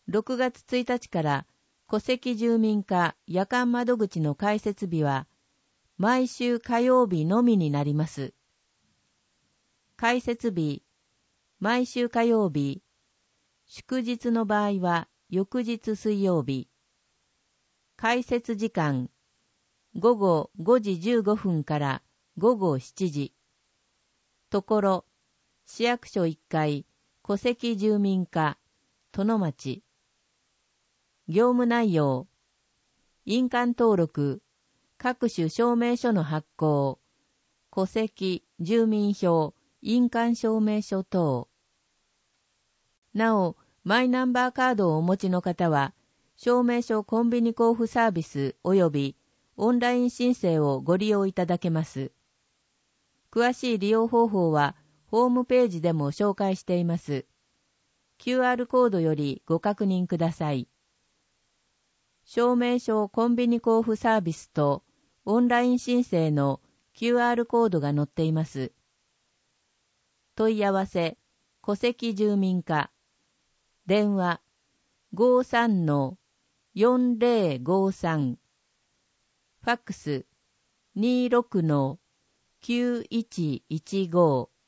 6月1日から戸籍住民課夜間窓口の開設日は毎週火曜日のみになります。開設日、毎週火曜日、祝日の場合は翌日水曜日。開設時間、午後5時15分から午後7時。ところ、市役所1階、戸籍住民課、殿町。業務内容、印鑑登録、各種証明書の発行、戸籍、住民票、印鑑証明書等。なお、マイナンバーカードをお持ちの方は、証明書コンビニ交付サービス及びオンライン申請をご利用いただけます。詳しい利用方法は、ホームページでも紹介しています。QR コードよりご確認ください。証明書コンビニ交付サービスとオンライン申請の QR コードが載っています。問い合わせ、戸籍住民課。電話、53-4053。ファックス、26-9115。